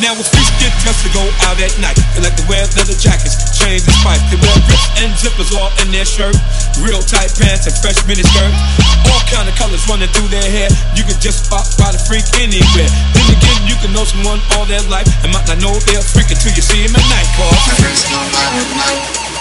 Now when freaks get dressed to go out at night, they like to wear leather jackets, chains and spikes. They wear rips and zippers all in their shirt, real tight pants and fresh mini skirts. All kind of colors running through their hair. You can just spot a freak anywhere. Then again, you can know someone all their life and might not know they're a freak until you see him at night. Cause my friends go out at night.